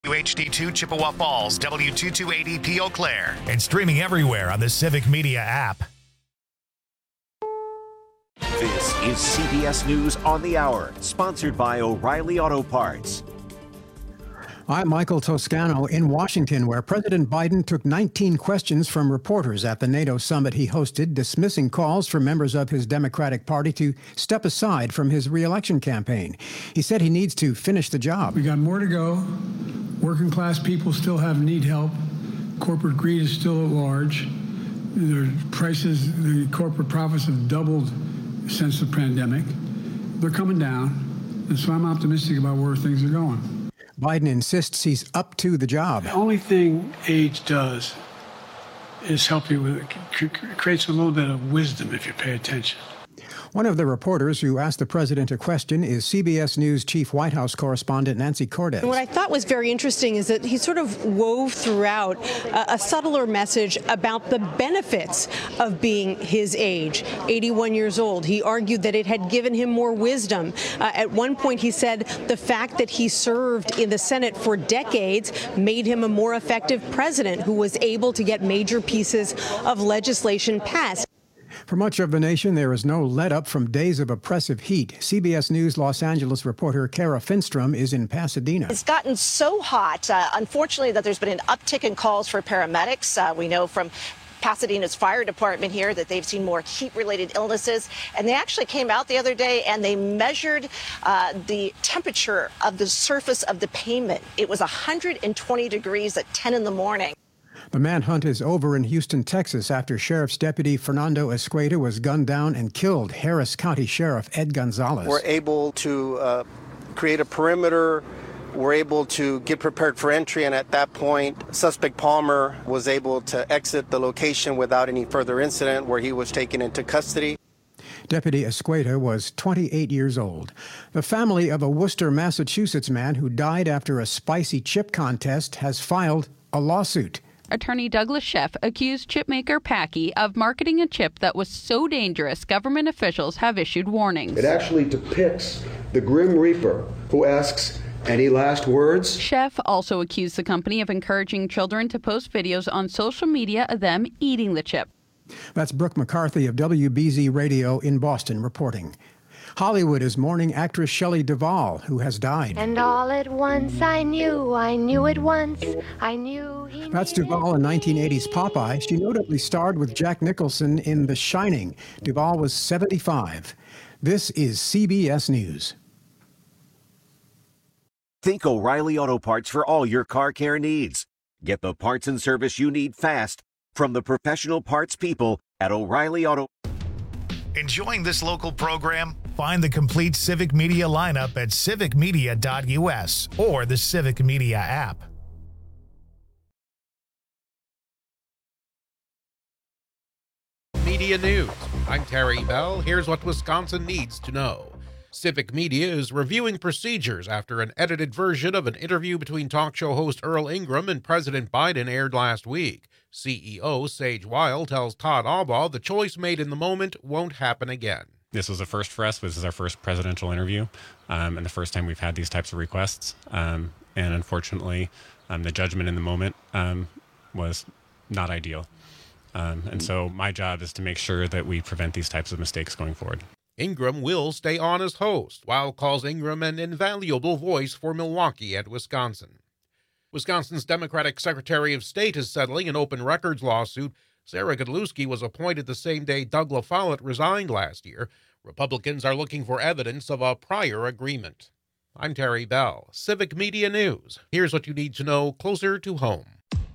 WHD2 Chippewa Falls, W228EP Eau Claire, and streaming everywhere on the Civic Media app. This is CBS News on the Hour, sponsored by O'Reilly Auto Parts. I'm Michael Toscano in Washington, where President Biden took 19 questions from reporters at the NATO summit he hosted, dismissing calls from members of his Democratic Party to step aside from his re-election campaign. He said he needs to finish the job. We got more to go. Working class people still need help. Corporate greed is still at large. Their prices, the corporate profits have doubled since the pandemic. They're coming down, and so I'm optimistic about where things are going. Biden insists he's up to the job. The only thing age does is help you with it. Creates a little bit of wisdom if you pay attention. One of the reporters who asked the president a question is CBS News chief White House correspondent Nancy Cordes. What I thought was very interesting is that he sort of wove throughout a subtler message about the benefits of being his age, 81 years old. He argued that it had given him more wisdom. At one point, he said the fact that he served in the Senate for decades made him a more effective president who was able to get major pieces of legislation passed. For much of the nation, there is no let-up from days of oppressive heat. CBS News Los Angeles reporter Kara Finstrom is in Pasadena. It's gotten so hot, unfortunately, that there's been an uptick in calls for paramedics. We know from Pasadena's fire department here that they've seen more heat-related illnesses. And they actually came out the other day and they measured the temperature of the surface of the pavement. It was 120 degrees at 10 in the morning. The manhunt is over in Houston, Texas, after Sheriff's Deputy Fernando Escueda was gunned down and killed. Harris County Sheriff Ed Gonzalez. We're able to create a perimeter. We're able to get prepared for entry, and at that point, suspect Palmer was able to exit the location without any further incident, where he was taken into custody. Deputy Escueda was 28 years old. The family of a Worcester, Massachusetts man who died after a spicy chip contest has filed a lawsuit. Attorney Douglas Sheff accused chipmaker Paqui of marketing a chip that was so dangerous government officials have issued warnings. It actually depicts the Grim Reaper who asks, "Any last words?" Sheff also accused the company of encouraging children to post videos on social media of them eating the chip. That's Brooke McCarthy of WBZ Radio in Boston reporting. Hollywood is mourning actress Shelley Duvall, who has died. And all at once I knew at once, I knew he That's Duvall in 1980's Popeye. She notably starred with Jack Nicholson in The Shining. Duvall was 75. This is CBS News. Think O'Reilly Auto Parts for all your car care needs. Get the parts and service you need fast from the professional parts people at O'Reilly Auto. Enjoying this local program? Find the complete Civic Media lineup at civicmedia.us or the Civic Media app. Media News. I'm Terry Bell. Here's what Wisconsin needs to know. Civic Media is reviewing procedures after an edited version of an interview between talk show host Earl Ingram and President Biden aired last week. CEO Sage Weil tells Todd Albaugh the choice made in the moment won't happen again. This was a first for us. This is our first presidential interview, and the first time we've had these types of requests. And unfortunately, the judgment in the moment was not ideal. And so my job is to make sure that we prevent these types of mistakes going forward. Ingram will stay on as host, while calls Ingram an invaluable voice for Milwaukee and Wisconsin. Wisconsin's Democratic Secretary of State is settling an open records lawsuit. Sarah Godlewski was appointed the same day Doug LaFollette resigned last year. Republicans are looking for evidence of a prior agreement. I'm Terry Bell, Civic Media News. Here's what you need to know closer to home.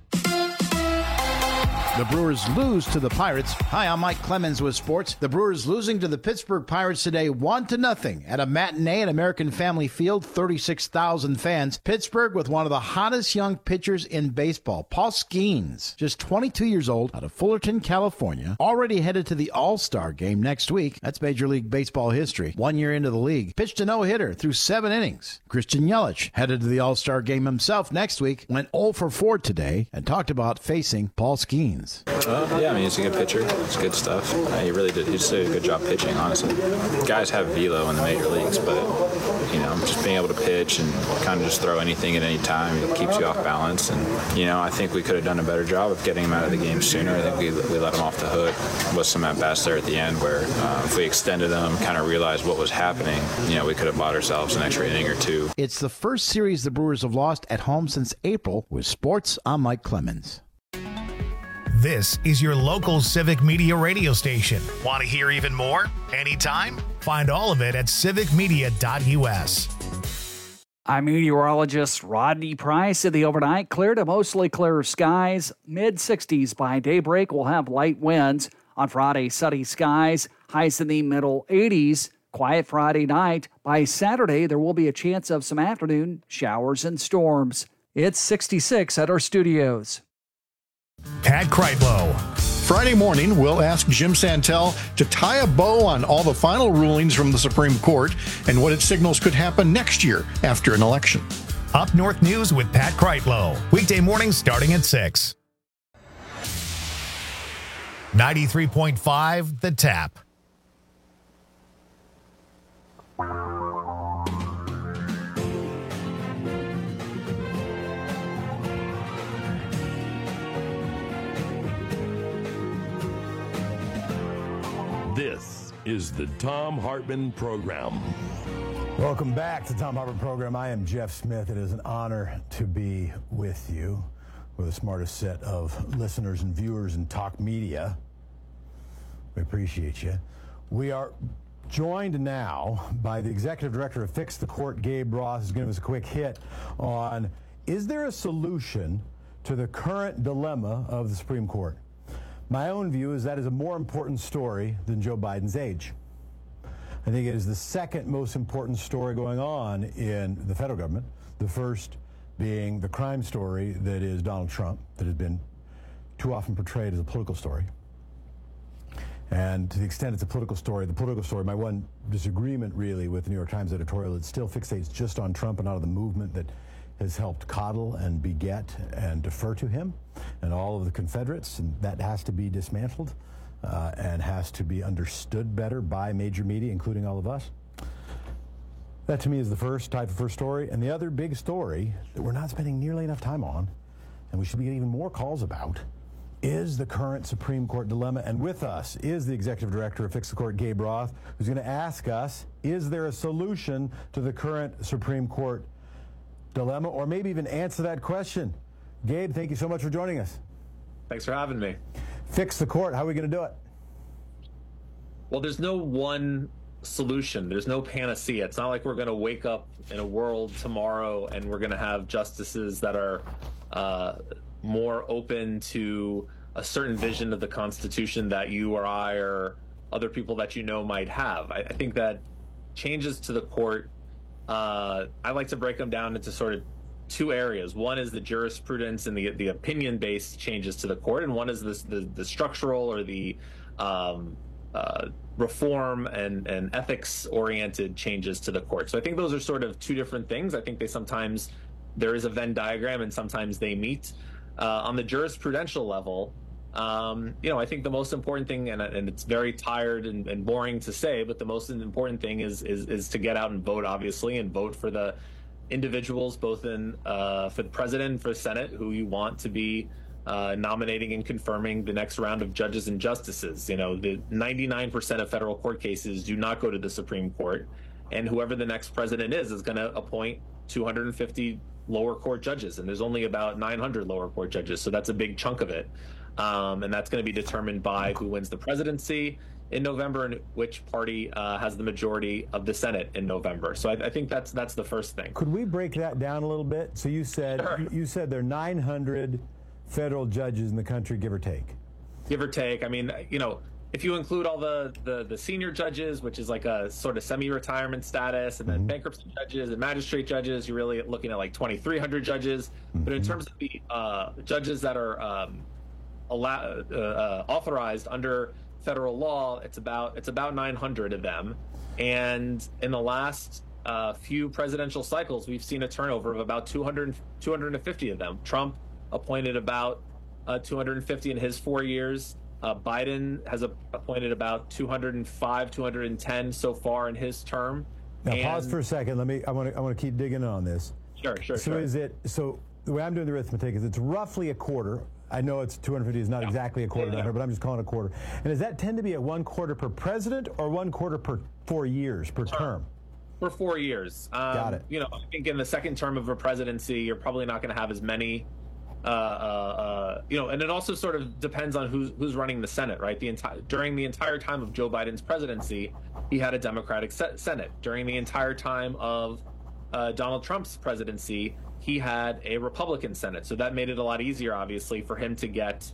The Brewers lose to the Pirates. Hi, I'm Mike Clemens with sports. The Brewers losing to the Pittsburgh Pirates today 1-0 at a matinee at American Family Field, 36,000 fans. Pittsburgh with one of the hottest young pitchers in baseball, Paul Skeens, just 22 years old, out of Fullerton, California, already headed to the All-Star game next week. That's Major League Baseball history. 1 year into the league, pitched a no-hitter through 7 innings. Christian Yelich headed to the All-Star game himself next week, went 0 for 4 today, and talked about facing Paul Skeens. Clemens. Yeah, I mean, he's a good pitcher. It's good stuff. He really did. He just did a good job pitching, honestly. Guys have velo in the major leagues, but, just being able to pitch and kind of just throw anything at any time, it keeps you off balance. And, I think we could have done a better job of getting him out of the game sooner. I think we let him off the hook with some at-bats there at the end where if we extended them, kind of realized what was happening, we could have bought ourselves an extra inning or two. It's the first series the Brewers have lost at home since April. With sports, I'm Mike Clemens. This is your local Civic Media radio station. Want to hear even more? Anytime? Find all of it at civicmedia.us. I'm meteorologist Rodney Price. In the overnight, clear to mostly clear skies. Mid-60s by daybreak. We'll have light winds. On Friday, sunny skies. Highs in the middle 80s. Quiet Friday night. By Saturday, there will be a chance of some afternoon showers and storms. It's 66 at our studios. Pat Kreitlow. Friday morning, we'll ask Jim Santel to tie a bow on all the final rulings from the Supreme Court and what it signals could happen next year after an election. Up North News with Pat Kreitlow. Weekday mornings starting at 6. 93.5 The Tap. This is the Thom Hartmann Program. Welcome back to the Thom Hartmann Program. I am Jeff Smith. It is an honor to be with you. We're the smartest set of listeners and viewers in talk media. We appreciate you. We are joined now by the Executive Director of Fix the Court, Gabe Roth, who's going to give us a quick hit on, is there a solution to the current dilemma of the Supreme Court? My own view is that is a more important story than Joe Biden's age. I think it is the second most important story going on in the federal government, the first being the crime story that is Donald Trump, that has been too often portrayed as a political story. And to the extent it's a political story, my one disagreement really with the New York Times editorial, it still fixates just on Trump and not on the movement that has helped coddle and beget and defer to him and all of the Confederates, and that has to be dismantled and has to be understood better by major media, including all of us. That to me is the first story. And the other big story that we're not spending nearly enough time on, and we should be getting even more calls about, is the current Supreme Court dilemma. And with us is the Executive Director of Fix the Court, Gabe Roth, who's going to ask us, is there a solution to the current Supreme Court dilemma, or maybe even answer that question? Gabe, thank you so much for joining us. Thanks for having me. Fix the court. How are we going to do it? Well, there's no one solution. There's no panacea. It's not like we're going to wake up in a world tomorrow and we're going to have justices that are more open to a certain vision of the Constitution that you or I or other people that you know might have. I think that changes to the court, I like to break them down into sort of two areas. One is the jurisprudence and the opinion-based changes to the court, and one is the structural or the reform and ethics-oriented changes to the court. So I think those are sort of two different things. I think there is a Venn diagram, and sometimes they meet. On the jurisprudential level, I think the most important thing, and it's very tired and boring to say, but the most important thing is to get out and vote, obviously, and vote for the individuals, both for the president and for the Senate, who you want to be nominating and confirming the next round of judges and justices. The 99% of federal court cases do not go to the Supreme Court, and whoever the next president is going to appoint 250 lower court judges, and there's only about 900 lower court judges, so that's a big chunk of it. And that's going to be determined by who wins the presidency in November and which party has the majority of the Senate in November. So I think that's the first thing. Could we break that down a little bit? So you said there are 900 federal judges in the country, give or take. Give or take. I mean, if you include all the senior judges, which is like a sort of semi-retirement status, and then bankruptcy judges and magistrate judges, you're really looking at like 2,300 judges. But in terms of the judges that are authorized under federal law, it's about 900 of them. And in the last few presidential cycles, we've seen a turnover of about 250 of them. Trump appointed about 250 in his 4 years. Biden has appointed about 205, 210 so far in his term. Now, pause for a second. I want to keep digging on this. Sure. So the way I'm doing the arithmetic is it's roughly a quarter. I know it's 250 is not exactly a quarter number, but I'm just calling it a quarter. And does that tend to be at 1 quarter per president or 1 quarter per 4 years per term? For 4 years. Got it. I think in the second term of a presidency, you're probably not going to have as many. And it also sort of depends on who's running the Senate, right? During the entire time of Joe Biden's presidency, he had a Democratic Senate. During the entire time of Donald Trump's presidency, he had a Republican Senate. So that made it a lot easier, obviously, for him to get,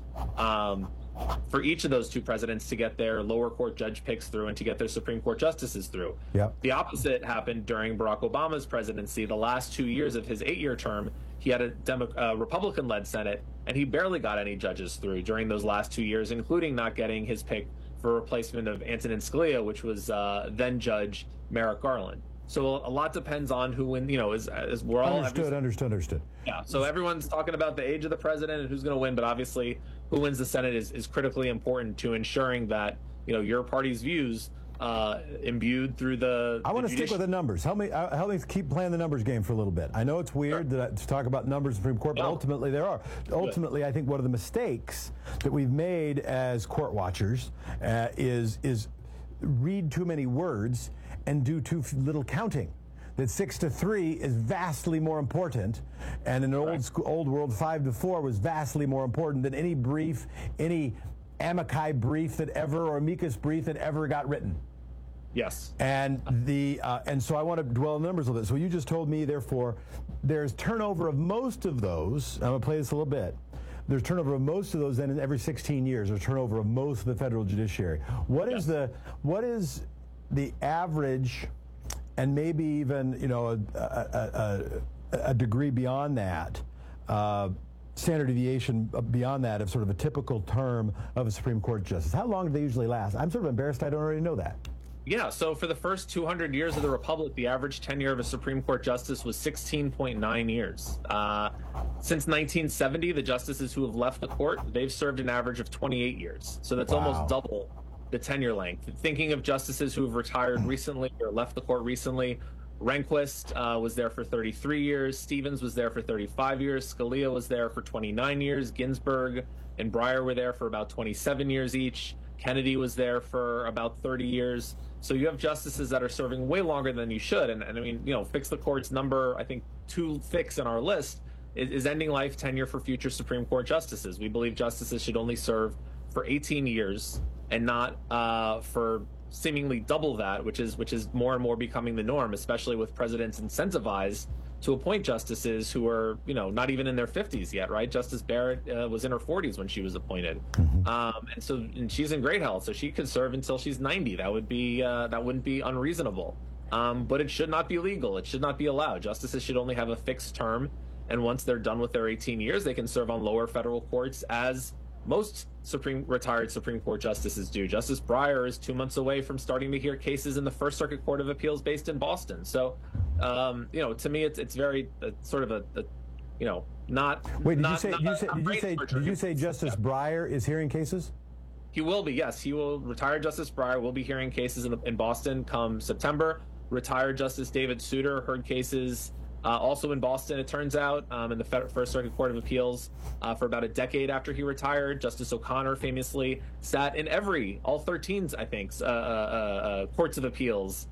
for each of those two presidents to get their lower court judge picks through and to get their Supreme Court justices through. Yep. The opposite happened during Barack Obama's presidency. The last 2 years of his 8-year term, he had a Republican-led Senate, and he barely got any judges through during those last 2 years, including not getting his pick for replacement of Antonin Scalia, which was then Judge Merrick Garland. So a lot depends on who wins, as we're all... Understood. Yeah, so everyone's talking about the age of the president and who's going to win, but obviously who wins the Senate is critically important to ensuring that, your party's views imbued through the... I want to stick with the numbers. Help me keep playing the numbers game for a little bit. I know it's weird to talk about numbers in the Supreme Court, but ultimately there are. Ultimately, I think one of the mistakes that we've made as court watchers is read too many words and do too little counting. That 6-3 is vastly more important, and in an old world, 5-4 was vastly more important than any brief, any amici brief or amicus brief that ever got written. Yes. And so I want to dwell on the numbers a little bit. So you just told me, therefore, there's turnover of most of those. I'm going to play this a little bit. There's turnover of most of those, then in every 16 years, there's turnover of most of the federal judiciary. What is the average, and maybe even a degree beyond that, standard deviation beyond that of sort of a typical term of a Supreme Court justice? How long do they usually last? I'm sort of embarrassed I don't already know that. Yeah, so for the first 200 years of the Republic, the average tenure of a Supreme Court justice was 16.9 years. Since 1970, the justices who have left the court, they've served an average of 28 years. So that's almost double the tenure length. Thinking of justices who have retired recently or left the court recently, Rehnquist was there for 33 years, Stevens was there for 35 years, Scalia was there for 29 years, Ginsburg and Breyer were there for about 27 years each, Kennedy was there for about 30 years. So you have justices that are serving way longer than you should. And I mean, Fix the Court's number, I think 2 fix in our list is ending life tenure for future Supreme Court justices. We believe justices should only serve for 18 years and not for seemingly double that, which is more and more becoming the norm, especially with presidents incentivized to appoint justices who are, not even in their 50s yet, right? Justice Barrett was in her 40s when she was appointed. And she's in great health, so she could serve until she's 90. That wouldn't be unreasonable. But it should not be legal. It should not be allowed. Justices should only have a fixed term, and once they're done with their 18 years, they can serve on lower federal courts, as most retired Supreme Court justices do. Justice Breyer is 2 months away from starting to hear cases in the First Circuit Court of Appeals based in Boston. So, to me, it's very sort of a not. Wait, did you say Justice Breyer is hearing cases? He will be. Yes, he will. Retired Justice Breyer will be hearing cases in Boston come September. Retired Justice David Souter heard cases. Also in Boston, it turns out, in the First Circuit Court of Appeals for about a decade after he retired. Justice O'Connor famously sat in all 13, I think, courts of appeals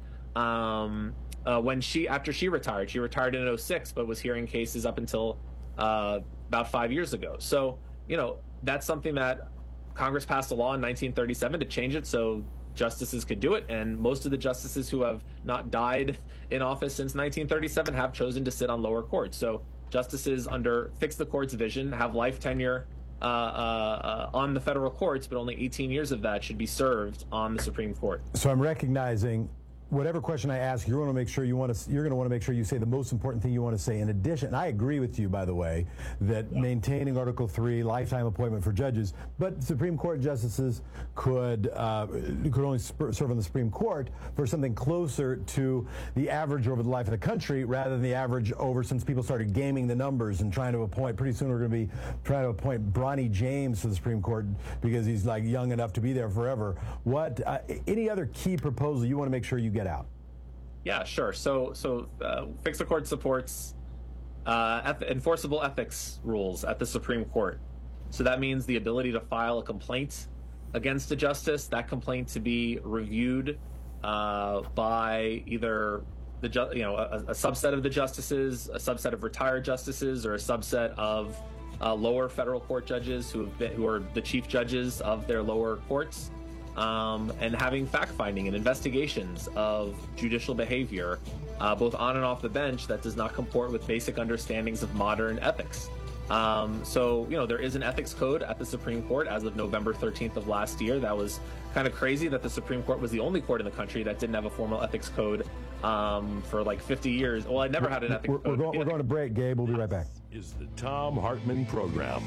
after she retired. She retired in 2006, but was hearing cases up until about 5 years ago. So, that's something that Congress passed a law in 1937 to change it so justices could do it, and most of the justices who have not died in office since 1937 have chosen to sit on lower courts. So justices under Fix the Court's vision have life tenure on the federal courts, but only 18 years of that should be served on the Supreme Court. So I'm recognizing whatever question I ask, you're going to want to make sure you say the most important thing you want to say. In addition, I agree with you, by the way, that maintaining Article 3, lifetime appointment for judges, but Supreme Court justices could only serve on the Supreme Court for something closer to the average over the life of the country rather than the average over since people started gaming the numbers and trying to appoint. Pretty soon we're going to be trying to appoint Bronny James to the Supreme Court because he's like young enough to be there forever. What any other key proposal you want to make sure you get out? Yeah, sure. So Fix the Court supports enforceable ethics rules at the Supreme Court. So that means the ability to file a complaint against a justice, that complaint to be reviewed by either a subset of the justices, a subset of retired justices, or a subset of lower federal court judges who are the chief judges of their lower courts. And having fact-finding and investigations of judicial behavior, both on and off the bench, that does not comport with basic understandings of modern ethics. There is an ethics code at the Supreme Court as of November 13th of last year. That was kind of crazy that the Supreme Court was the only court in the country that didn't have a formal ethics code for like 50 years. Well, I never had an ethics code. We're going to break, Gabe. We'll be right back. This is the Thom Hartmann Program.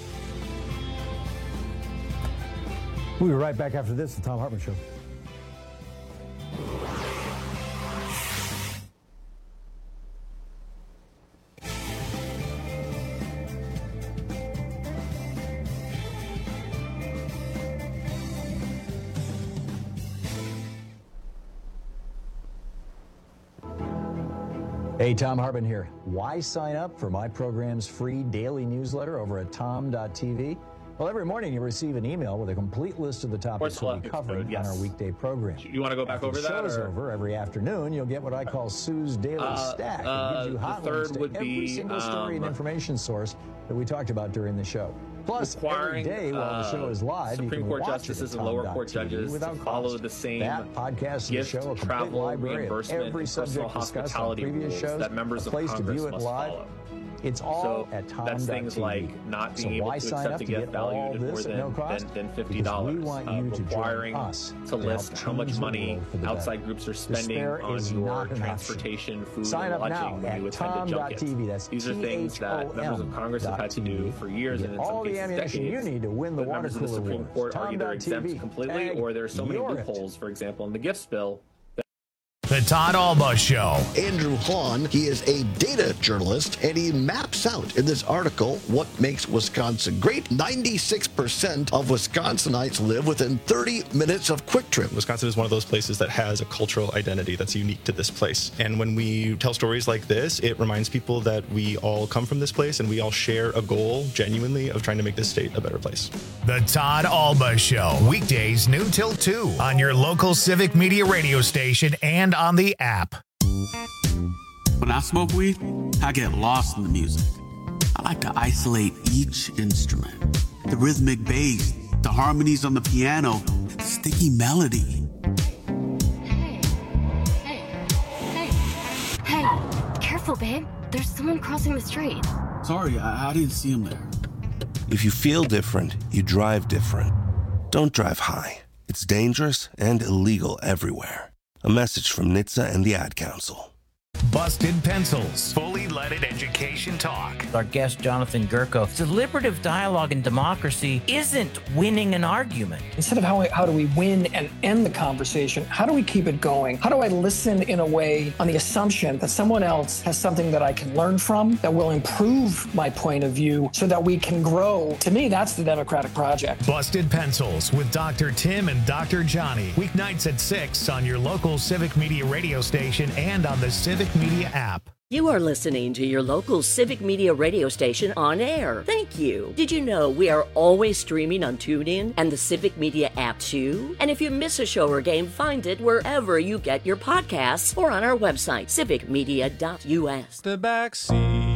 We'll be right back after this, the Thom Hartmann Show. Hey, Thom Hartmann here. Why sign up for my program's free daily newsletter over at tom.tv? Well, every morning you receive an email with a complete list of the topics we'll be covering on our weekday program. You want to go back over that? After the show's over, every afternoon you'll get what I call Sue's Daily Stack. It gives you hot links to every single story and information source that we talked about during the show. Plus, every day while the show is live, Supreme you can Court watch justices it at and lower court judges without follow cost. the same that podcast gift, show, a complete travel, library of reimbursement, every and subject personal discussed on hospitality previous rules shows, that members a of place to Congress view it must live. follow. It's all at tom.tv. That's things like not being able to accept a gift valued at more than $50, requiring us to list how much money outside groups are spending on your transportation, food, and lodging when you attend a junket. These are things that members of Congress have had to do for years and in some cases decades. But members of the Supreme Court are either exempt completely or there are so many loopholes, for example, in the gifts bill. The Todd Alba Show. Andrew Hahn, he is a data journalist, and he maps out in this article what makes Wisconsin great. 96% of Wisconsinites live within 30 minutes of Quick Trip. Wisconsin is one of those places that has a cultural identity that's unique to this place. And when we tell stories like this, it reminds people that we all come from this place and we all share a goal, genuinely, of trying to make this state a better place. The Todd Alba Show. Weekdays noon till 2 on your local Civic Media radio station and on the app. When I smoke weed, I get lost in the music. I like to isolate each instrument. The rhythmic bass, the harmonies on the piano, the sticky melody. Hey, careful, babe. There's someone crossing the street. Sorry, I didn't see him there. If you feel different, you drive different. Don't drive high. It's dangerous and illegal everywhere. A message from NHTSA and the Ad Council. Busted Pencils. Fully leaded education talk. Our guest, Jonathan Gerko. Deliberative dialogue in democracy isn't winning an argument. Instead of how do we win and end the conversation, how do we keep it going? How do I listen in a way on the assumption that someone else has something that I can learn from, that will improve my point of view so that we can grow? To me, that's the Democratic project. Busted Pencils with Dr. Tim and Dr. Johnny. Weeknights at 6 on your local Civic Media radio station and on the Civic Media app. You are listening to your local Civic Media radio station on air. Thank you. Did you know we are always streaming on TuneIn and the Civic Media app too? And if you miss a show or game, find it wherever you get your podcasts or on our website, civicmedia.us. The backseat.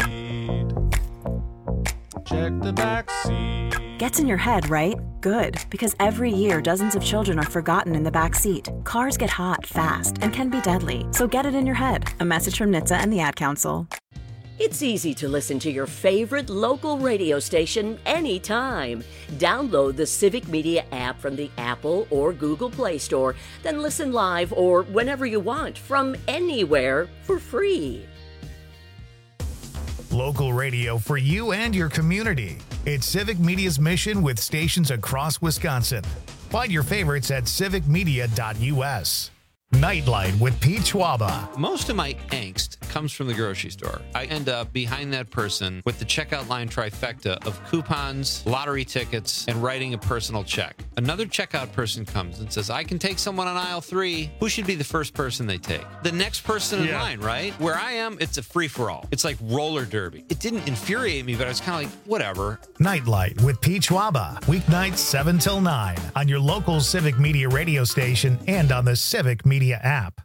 Check the backseat. Gets in your head, right? Good, because every year dozens of children are forgotten in the back seat. Cars get hot fast and can be deadly, so get it in your head. A message from NHTSA and the Ad Council. It's easy to listen to your favorite local radio station anytime. Download the Civic Media app from the Apple or Google Play Store, then listen live or whenever you want from anywhere for free. Local radio for you and your community. It's Civic Media's mission with stations across Wisconsin. Find your favorites at civicmedia.us. Nightlight with Pete Schwaba. Most of my angst comes from the grocery store. I end up behind that person with the checkout line trifecta of coupons, lottery tickets, and writing a personal check. Another checkout person comes and says, I can take someone on aisle 3. Who should be the first person they take? The next person in line, right? Where I am, it's a free-for-all. It's like roller derby. It didn't infuriate me, but I was kind of like, whatever. Nightlight with Pete Schwaba. Weeknights 7 till 9 on your local Civic Media radio station and on the Civic Media app.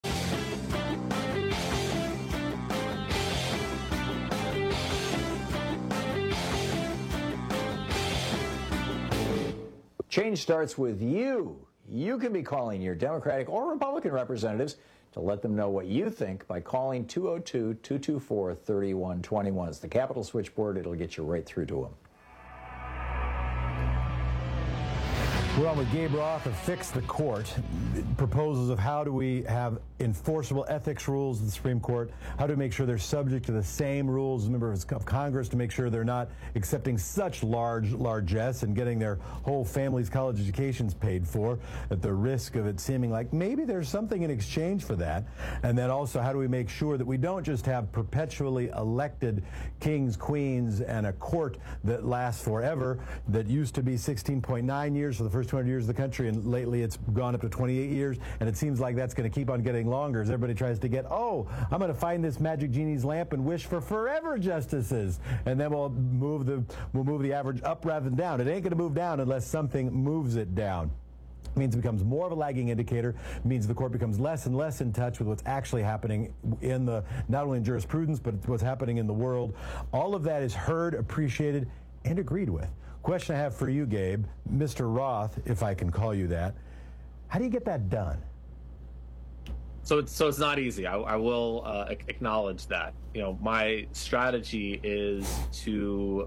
Change starts with you. You can be calling your Democratic or Republican representatives to let them know what you think by calling 202-224-3121. It's the Capitol switchboard. It'll get you right through to them. We're on with Gabe Roth of Fix the Court. Proposals of how do we have enforceable ethics rules in the Supreme Court, how to make sure they're subject to the same rules as members of Congress, to make sure they're not accepting such largesse and getting their whole family's college educations paid for at the risk of it seeming like maybe there's something in exchange for that. And then also, how do we make sure that we don't just have perpetually elected kings, queens, and a court that lasts forever, that used to be 16.9 years for the first 200 years of the country, and lately it's gone up to 28 years, and it seems like that's going to keep on getting longer as everybody tries to get, I'm going to find this magic genie's lamp and wish for forever justices, and then we'll move the average up rather than down. It ain't going to move down unless something moves it down. It means it becomes more of a lagging indicator. It means the court becomes less and less in touch with what's actually happening in not only in jurisprudence, but what's happening in the world. All of that is heard, appreciated, and agreed with. Question I have for you, Gabe, Mr. Roth, if I can call you that. How do you get that done? So it's not easy. I will acknowledge that. My strategy is to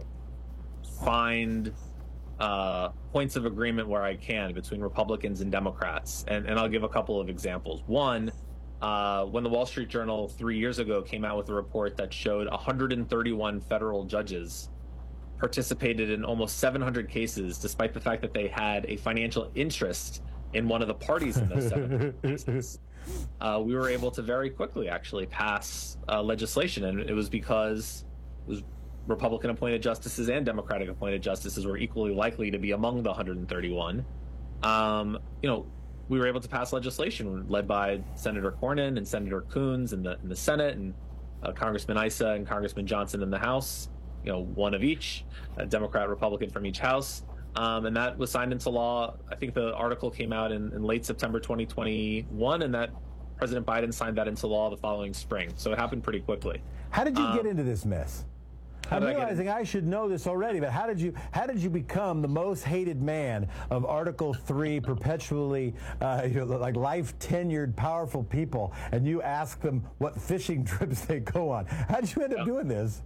find points of agreement where I can between Republicans and Democrats. And I'll give a couple of examples. One, when the Wall Street Journal 3 years ago came out with a report that showed 131 federal judges participated in almost 700 cases, despite the fact that they had a financial interest in one of the parties in those 700 cases. We were able to very quickly actually pass legislation, and it was because it was Republican appointed justices and Democratic appointed justices were equally likely to be among the 131. We were able to pass legislation led by Senator Cornyn and Senator Coons in the Senate, and Congressman Issa and Congressman Johnson in the House. One of each, a Democrat, Republican from each house. And that was signed into law. I think the article came out in late September 2021, and that President Biden signed that into law the following spring. So it happened pretty quickly. How did you get into this mess? I'm realizing I should know this already, but how did you become the most hated man of Article 3, perpetually like life tenured powerful people, and you ask them what fishing trips they go on? How did you end up doing this?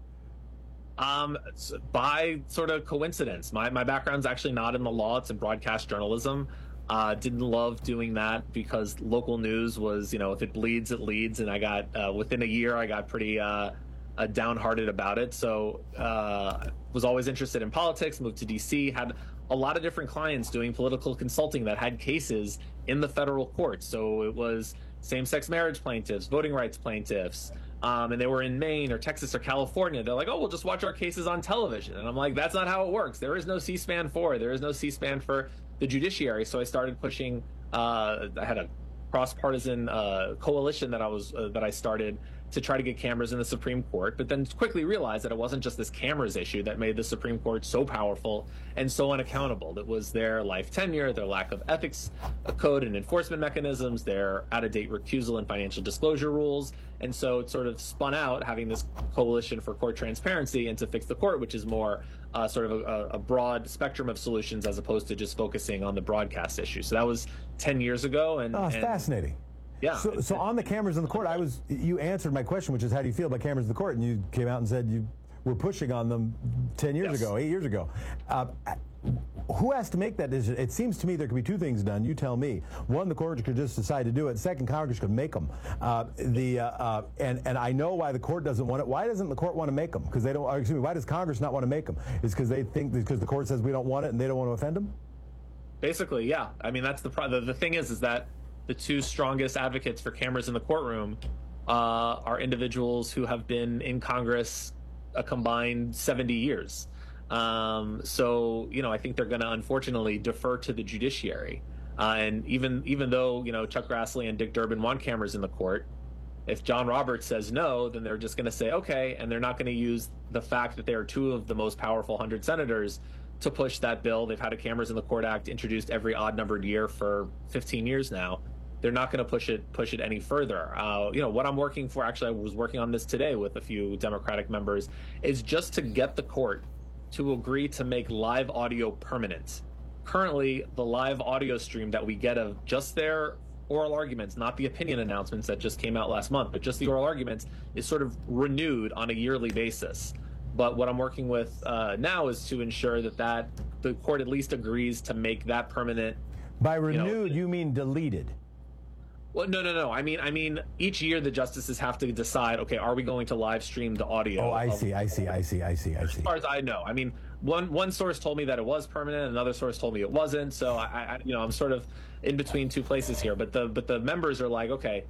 By sort of coincidence. My background's actually not in the law, it's in broadcast journalism. Didn't love doing that because local news was, if it bleeds, it leads. And I got, within a year, I got pretty downhearted about it. So was always interested in politics, moved to DC, had a lot of different clients doing political consulting that had cases in the federal courts. So it was same-sex marriage plaintiffs, voting rights plaintiffs, and they were in Maine or Texas or California. They're like, we'll just watch our cases on television. And I'm like, that's not how it works. There is no C-SPAN 4. There is no C-SPAN for the judiciary. So I started pushing. I had a cross-partisan coalition that I started to try to get cameras in the Supreme Court, but then quickly realized that it wasn't just this cameras issue that made the Supreme Court so powerful and so unaccountable. It was their life tenure, their lack of ethics code and enforcement mechanisms, their out-of-date recusal and financial disclosure rules. And so it sort of spun out having this coalition for court transparency and to fix the court, which is more sort of a broad spectrum of solutions as opposed to just focusing on the broadcast issue. So that was 10 years ago. It's fascinating. Yeah. So on the cameras in the court, you answered my question, which is how do you feel about cameras in the court? And you came out and said you were pushing on them 10 years ago, 8 years ago. Who has to make that decision? It seems to me there could be two things done. You tell me. One, the court could just decide to do it. Second, Congress could make them. And I know why the court doesn't want it. Why doesn't the court want to make them? Because they don't. Excuse me. Why does Congress not want to make them? Is because they think because the court says we don't want it and they don't want to offend them? Basically, yeah. I mean, that's the thing is that the two strongest advocates for cameras in the courtroom are individuals who have been in Congress a combined 70 years. So, I think they're going to unfortunately defer to the judiciary. And even though, Chuck Grassley and Dick Durbin want cameras in the court, if John Roberts says no, then they're just going to say, okay, and they're not going to use the fact that they are two of the most powerful 100 senators to push that bill. They've had a Cameras in the Court Act introduced every odd-numbered year for 15 years now. They're not going to push it any further. What I'm working for, actually, I was working on this today with a few Democratic members, is just to get the court to agree to make live audio permanent. Currently, the live audio stream that we get of just their oral arguments, not the opinion announcements that just came out last month, but just the oral arguments, is sort of renewed on a yearly basis. But what I'm working with now is to ensure that the court at least agrees to make that permanent. By renewed, you mean deleted? Well, no. I mean, each year the justices have to decide, okay, are we going to live stream the audio? Oh, I see. As far as I know. I mean, one source told me that it was permanent, another source told me it wasn't. So I'm sort of in between two places here. But the members are like, okay,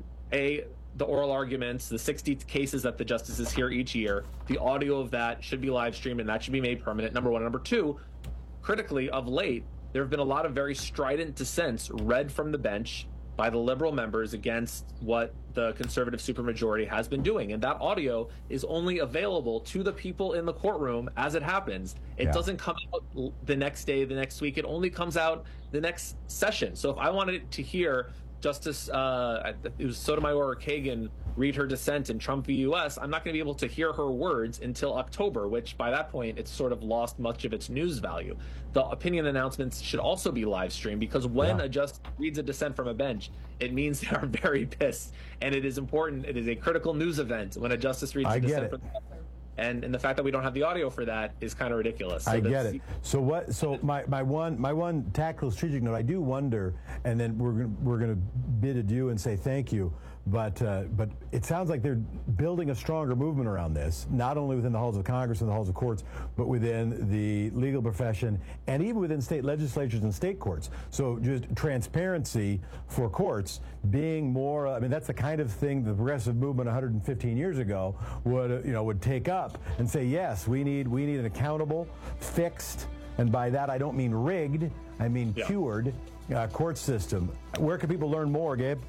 the oral arguments, the 60 cases that the justices hear each year, the audio of that should be live streamed and that should be made permanent, number one. Number two, critically, of late, there have been a lot of very strident dissents read from the bench by the liberal members against what the conservative supermajority has been doing. And that audio is only available to the people in the courtroom as it happens. It doesn't come out the next day, the next week. It only comes out the next session. So if I wanted to hear Justice, it was Sotomayor or Kagan read her dissent in Trump v. U.S., I'm not going to be able to hear her words until October, which by that point, it's sort of lost much of its news value. The opinion announcements should also be live streamed because when a justice reads a dissent from a bench, it means they are very pissed. And it is important. It is a critical news event when a justice reads a dissent from the bench. And the fact that we don't have the audio for that is kind of ridiculous. So I get it. So my one tactical strategic note, I do wonder, and then we're gonna bid adieu and say thank you. But it sounds like they're building a stronger movement around this, not only within the halls of Congress and the halls of courts, but within the legal profession and even within state legislatures and state courts. So just transparency for courts being more. I mean, that's the kind of thing the progressive movement 115 years ago would take up and say, yes, we need an accountable, fixed, and by that I don't mean rigged, I mean cured court system. Where can people learn more, Gabe?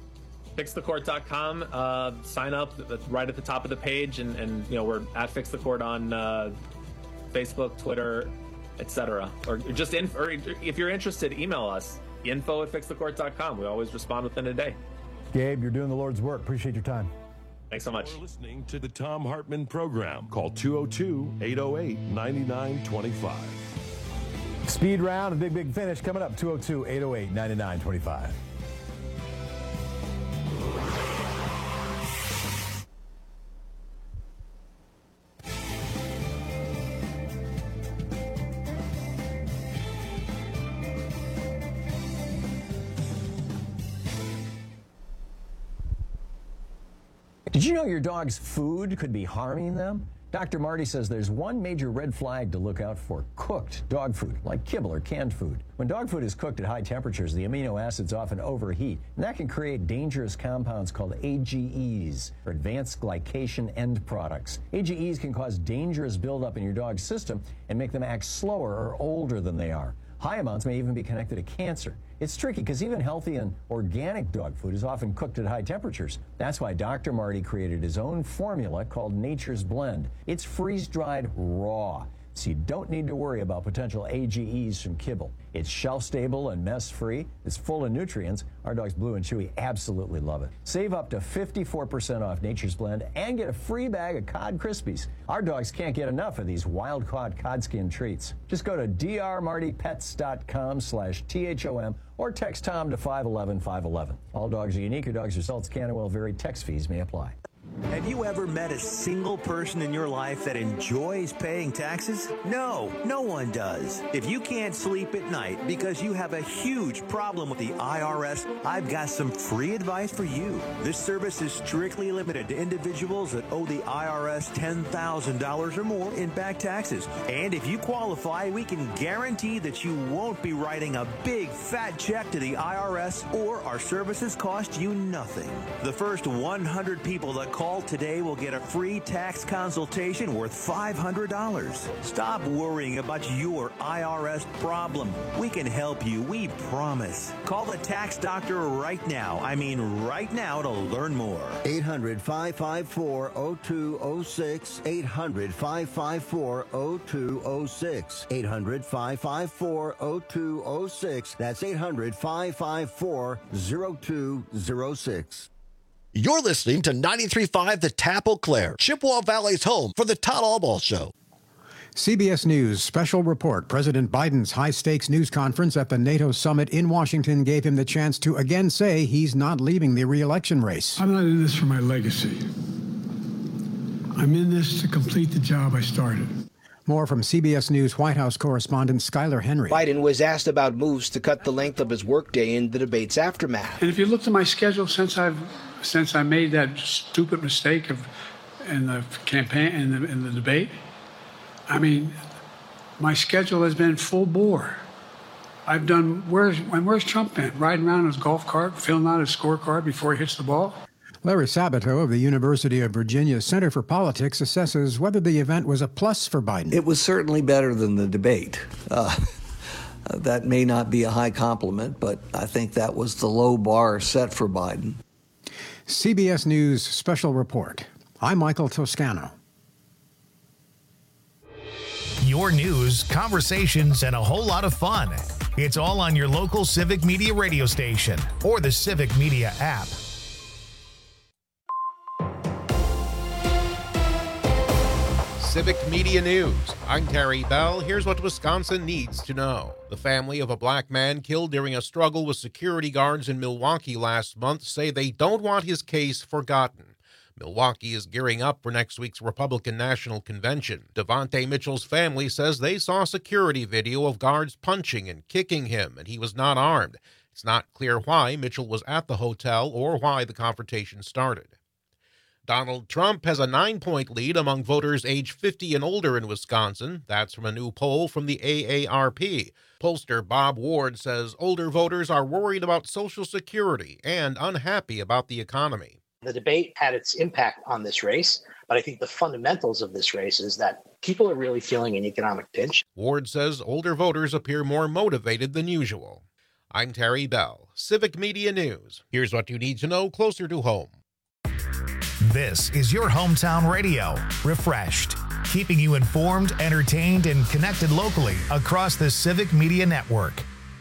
FixTheCourt.com. Sign up. That's right at the top of the page, and we're at Fix the Court on Facebook, Twitter, etc. Or just or if you're interested, email us info@FixTheCourt.com. We always respond within a day. Gabe, you're doing the Lord's work. Appreciate your time. Thanks so much. You're listening to the Thom Hartmann program. Call 202-808-9925. Speed round and big finish coming up. 202-808-9925. Did you know your dog's food could be harming them? Dr. Marty says there's one major red flag to look out for: cooked dog food, like kibble or canned food. When dog food is cooked at high temperatures, the amino acids often overheat, and that can create dangerous compounds called AGEs, or advanced glycation end products. AGEs can cause dangerous buildup in your dog's system and make them act slower or older than they are. High amounts may even be connected to cancer. It's tricky because even healthy and organic dog food is often cooked at high temperatures. That's why Dr. Marty created his own formula called Nature's Blend. It's freeze-dried raw. so you don't need to worry about potential AGEs from kibble. It's shelf-stable and mess-free. It's full of nutrients. Our dogs Blue and Chewy absolutely love it. Save up to 54% off Nature's Blend and get a free bag of Cod Krispies. Our dogs can't get enough of these wild-caught cod skin treats. Just go to drmartypets.com/THOM or text Tom to 511-511. All dogs are unique. Your dog's results can and will vary. Text fees may apply. Have you ever met a single person in your life that enjoys paying taxes? No, no one does. If you can't sleep at night because you have a huge problem with the IRS, I've got some free advice for you. This service is strictly limited to individuals that owe the IRS $10,000 or more in back taxes. And if you qualify, we can guarantee that you won't be writing a big fat check to the IRS, or our services cost you nothing. The first 100 people that call today will get a free tax consultation worth $500. Stop worrying about your IRS problem. We can help you, we promise. Call the tax doctor right now. I mean right now, to learn more. 800-554-0206. 800-554-0206. 800-554-0206. That's 800-554-0206. You're listening to 93.5 The Tap Eau Claire, Chippewa Valley's home for the Todd Albaugh Show. CBS News special report. President Biden's high-stakes news conference at the NATO summit in Washington gave him the chance to again say he's not leaving the re-election race. I'm not in this for my legacy. I'm in this to complete the job I started. More from CBS News White House correspondent Skyler Henry. Biden was asked about moves to cut the length of his workday in the debate's aftermath. And if you looked at my schedule since I made that stupid mistake in the campaign, in the debate, I mean, my schedule has been full bore. I've done, where's Trump been? Riding around in his golf cart, filling out his scorecard before he hits the ball? Larry Sabato of the University of Virginia's Center for Politics assesses whether the event was a plus for Biden. It was certainly better than the debate. That may not be a high compliment, but I think that was the low bar set for Biden. CBS News special report. I'm Michael Toscano. Your news, conversations, and a whole lot of fun. It's all on your local Civic Media radio station or the Civic Media app. Civic Media News. I'm Terry Bell. Here's what Wisconsin needs to know. The family of a black man killed during a struggle with security guards in Milwaukee last month say they don't want his case forgotten. Milwaukee is gearing up for next week's Republican National Convention. Devontae Mitchell's family says they saw security video of guards punching and kicking him, and he was not armed. It's not clear why Mitchell was at the hotel or why the confrontation started. Donald Trump has a 9-point lead among voters age 50 and older in Wisconsin. That's from a new poll from the AARP. Pollster Bob Ward says older voters are worried about Social Security and unhappy about the economy. The debate had its impact on this race, but I think the fundamentals of this race is that people are really feeling an economic pinch. Ward says older voters appear more motivated than usual. I'm Terry Bell, Civic Media News. Here's what you need to know closer to home. This is your hometown radio, refreshed, keeping you informed, entertained, and connected locally across the Civic Media Network.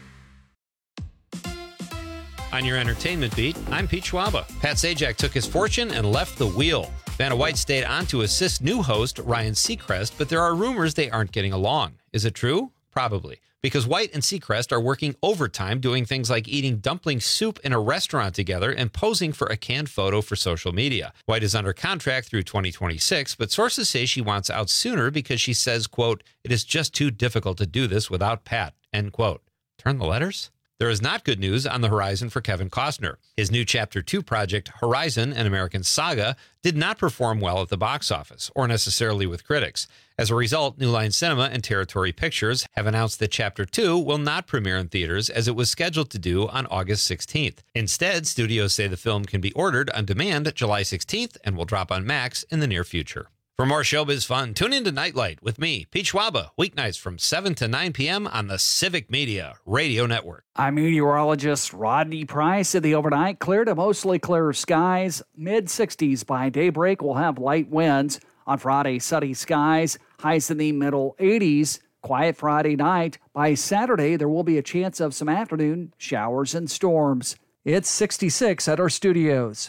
On your entertainment beat, I'm Pete Schwaba. Pat Sajak took his fortune and left the wheel. Vanna White stayed on to assist new host Ryan Seacrest, but there are rumors they aren't getting along. Is it true? Probably. Because White and Seacrest are working overtime doing things like eating dumpling soup in a restaurant together and posing for a canned photo for social media. White is under contract through 2026, but sources say she wants out sooner because she says, quote, "It is just too difficult to do this without Pat," end quote. Turn the letters? There is not good news on the horizon for Kevin Costner. His new Chapter 2 project, Horizon, an American Saga, did not perform well at the box office, or necessarily with critics. As a result, New Line Cinema and Territory Pictures have announced that Chapter 2 will not premiere in theaters as it was scheduled to do on August 16th. Instead, studios say the film can be ordered on demand July 16th and will drop on Max in the near future. For more showbiz fun, tune in to Nightlight with me, Pete Schwaba, weeknights from 7 to 9 p.m. on the Civic Media Radio Network. I'm meteorologist Rodney Price. In the overnight, clear to mostly clear skies. Mid-60s by daybreak. We'll have light winds. On Friday, sunny skies, highs in the middle 80s. Quiet Friday night. By Saturday, there will be a chance of some afternoon showers and storms. It's 66 at our studios.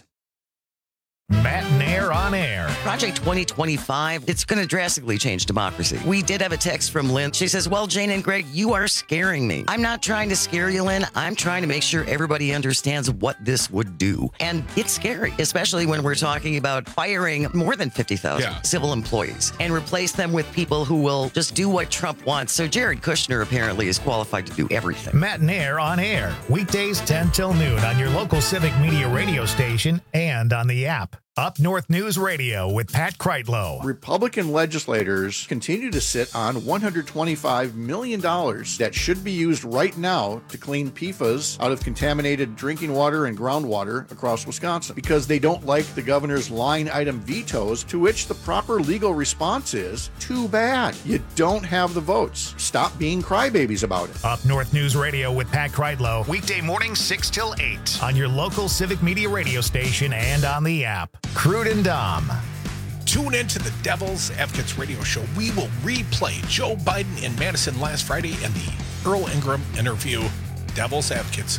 Matt Nair on air. Project 2025, it's going to drastically change democracy. We did have a text from Lynn. She says, well, Jane and Greg, you are scaring me. I'm not trying to scare you, Lynn. I'm trying to make sure everybody understands what this would do. And it's scary, especially when we're talking about firing more than 50,000 civil employees and replace them with people who will just do what Trump wants. So Jared Kushner apparently is qualified to do everything. Matt Nair on air. Weekdays 10 till noon on your local Civic Media radio station and on the app. Up North News Radio with Pat Kreitlow. Republican legislators continue to sit on $125 million that should be used right now to clean PFAS out of contaminated drinking water and groundwater across Wisconsin because they don't like the governor's line item vetoes, to which the proper legal response is, too bad. You don't have the votes. Stop being crybabies about it. Up North News Radio with Pat Kreitlow. Weekday mornings 6 till 8 on your local Civic Media radio station and on the app. Crude and Dom. Tune in to the Devil's Advocates radio show. We will replay Joe Biden in Madison last Friday and the Earl Ingram interview. Devil's Advocates.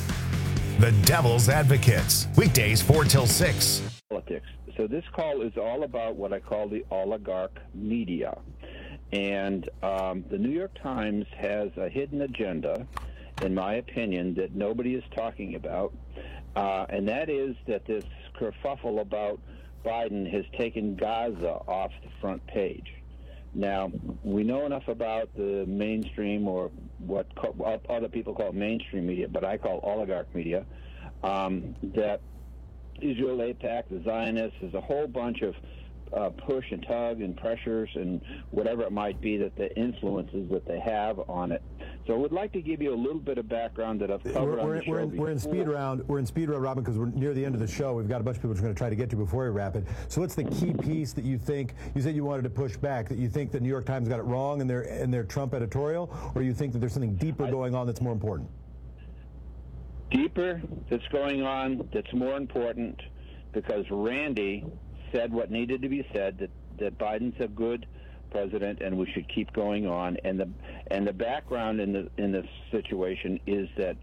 The Devil's Advocates. Weekdays 4 till 6. Politics. So this call is all about what I call the oligarch media. And the New York Times has a hidden agenda, in my opinion, that nobody is talking about. And that is that this kerfuffle about Biden has taken Gaza off the front page. Now, we know enough about the mainstream, or what other people call mainstream media, but I call oligarch media, that Israel, AIPAC, the Zionists, there's a whole bunch of push and tug and pressures and whatever it might be, that the influences that they have on it. So I would like to give you a little bit of background that I've covered on the show. We're in speed round. We're in speed round, Robin, because we're near the end of the show. We've got a bunch of people we're going to try to get to before we wrap it. So what's the key piece that you think, you said you wanted to push back, that you think the New York Times got it wrong in their Trump editorial, or you think that there's something deeper going on that's more important? Deeper that's going on that's more important, because Randy said what needed to be said, that Biden's a good president and we should keep going on. And the background in this situation is that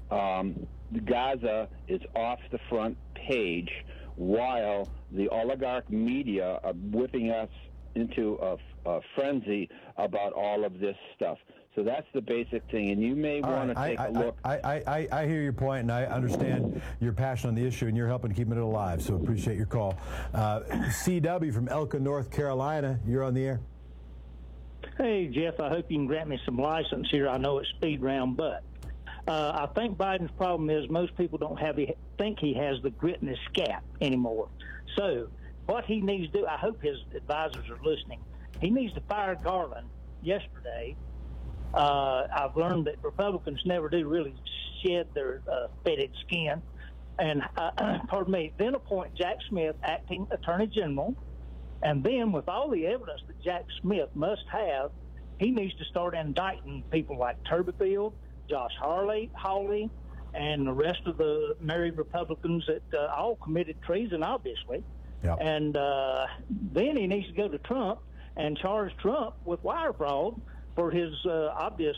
Gaza is off the front page while the oligarch media are whipping us into a frenzy about all of this stuff. So that's the basic thing, and you may want to take a look. I hear your point, and I understand your passion on the issue, and you're helping keep it alive, so appreciate your call. CW from Elko, North Carolina, you're on the air. Hey, Jeff, I hope you can grant me some license here. I know it's speed round, but I think Biden's problem is most people don't think he has the grit in his scap anymore. So what he needs to do, I hope his advisors are listening, he needs to fire Garland yesterday. I've learned that Republicans never do really shed their fetid skin. And, then appoint Jack Smith acting attorney general. And then with all the evidence that Jack Smith must have, he needs to start indicting people like Tuberville, Josh Hawley, and the rest of the married Republicans that all committed treason, obviously. Yep. And then he needs to go to Trump and charge Trump with wire fraud for his obvious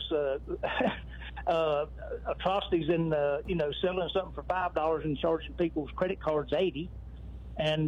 atrocities in selling something for $5 and charging people's credit cards $80, and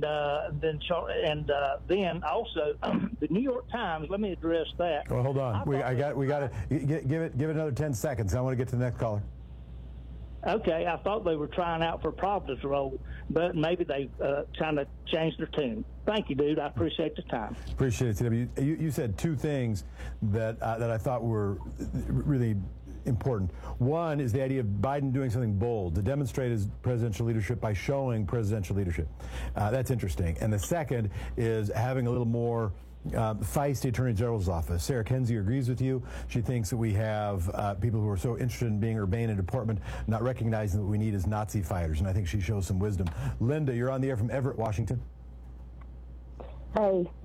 then also the New York Times. Let me address that. Well, hold on. We got to give it another 10 seconds. I want to get to the next caller. Okay, I thought they were trying out for Providence role, but maybe they kind of changed their tune. Thank you, dude. I appreciate the time. Appreciate it, CW. You said two things that I thought were really important. One is the idea of Biden doing something bold to demonstrate his presidential leadership by showing presidential leadership. That's interesting. And the second is having a little more feisty Attorney General's office. Sarah Kendzior agrees with you. She thinks that we have people who are so interested in being urbane and deportment, not recognizing that what we need is Nazi fighters, and I think she shows some wisdom. Linda, you're on the air from Everett, Washington. Hey,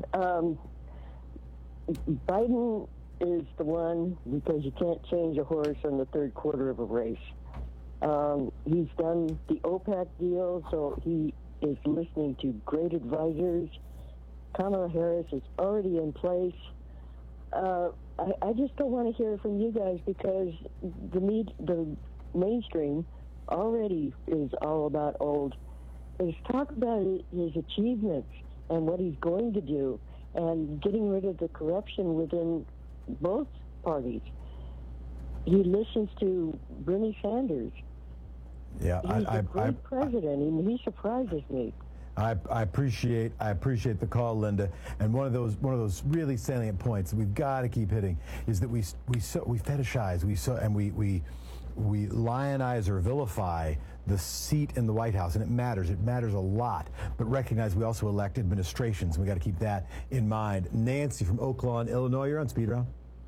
Biden is the one, because you can't change a horse in the third quarter of a race. He's done the OPEC deal, so he is listening to great advisors. Kamala Harris is already in place. I just don't want to hear from you guys because the mainstream already is all about old. Let's talk about his achievements and what he's going to do and getting rid of the corruption within both parties. He listens to Bernie Sanders. Yeah, he's a great president, and he surprises me. I appreciate the call, Linda. And one of those really salient points that we've got to keep hitting is that we fetishize, we lionize or vilify the seat in the White House, and it matters. It matters a lot. But recognize we also elect administrations, and we got to keep that in mind. Nancy from Oak Lawn, Illinois, you're on Speed Round.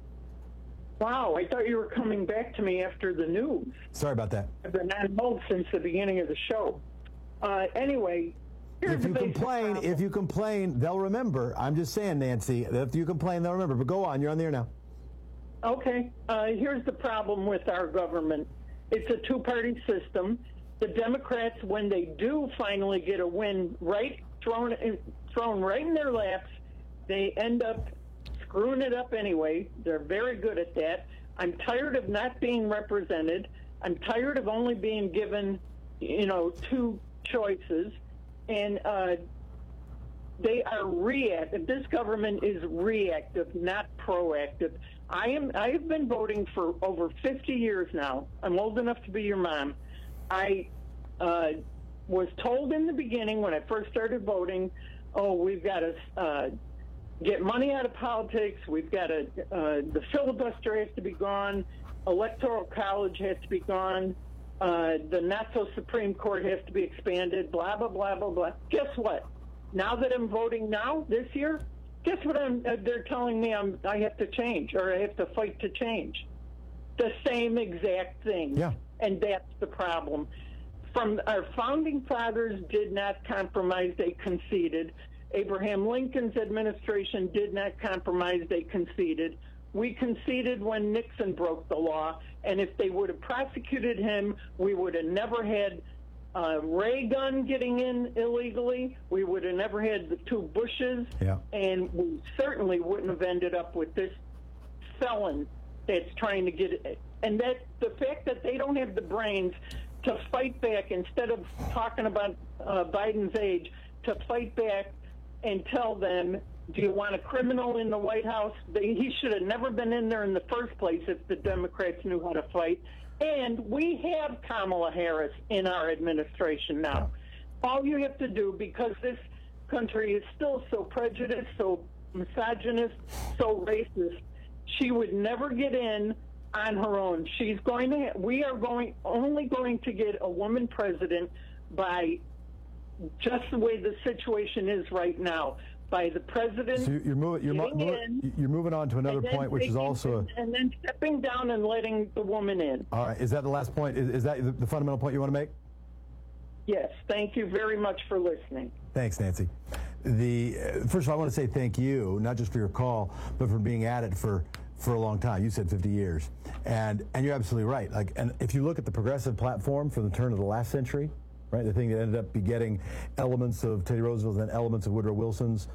Wow, I thought you were coming back to me after the news. Sorry about that. I've been on hold since the beginning of the show. Anyway. If you complain, they'll remember. I'm just saying, Nancy, if you complain, they'll remember. But go on. You're on the air now. Okay. Here's the problem with our government. It's a two-party system. The Democrats, when they do finally get a win thrown right in their laps, they end up screwing it up anyway. They're very good at that. I'm tired of not being represented. I'm tired of only being given, two choices. And they are reactive. This government is reactive, not proactive. I have been voting for over 50 years now. I'm old enough to be your mom. I was told in the beginning when I first started voting, we've got to get money out of politics. We've got to, the filibuster has to be gone. Electoral college has to be gone. The not-so-Supreme Court has to be expanded, blah, blah, blah, blah, blah. Guess what? Now that I'm voting this year, guess what they're telling me I have to change, or I have to fight to change? The same exact thing. Yeah. And that's the problem. From our founding fathers did not compromise, they conceded. Abraham Lincoln's administration did not compromise, they conceded. We conceded when Nixon broke the law, and if they would have prosecuted him, we would have never had Ray Gun getting in illegally. We would have never had the two Bushes, and we certainly wouldn't have ended up with this felon that's trying to get it. And that the fact that they don't have the brains to fight back, instead of talking about Biden's age, to fight back and tell them, do you want a criminal in the White House? He should have never been in there in the first place if the Democrats knew how to fight. And we have Kamala Harris in our administration now. All you have to do, because this country is still so prejudiced, so misogynist, so racist, she would never get in on her own. We are only going to get a woman president by just the way the situation is right now. By the president, so you're moving on to another point, which is also and then stepping down and letting the woman in. All right, is that the last point? Is that the fundamental point you want to make? Yes. Thank you very much for listening. Thanks, Nancy. First of all, I want to say thank you, not just for your call, but for being at it for a long time. You said 50 years, and you're absolutely right. And if you look at the progressive platform from the turn of the last century. Right, the thing that ended up begetting elements of Teddy Roosevelt's and elements of Woodrow Wilson's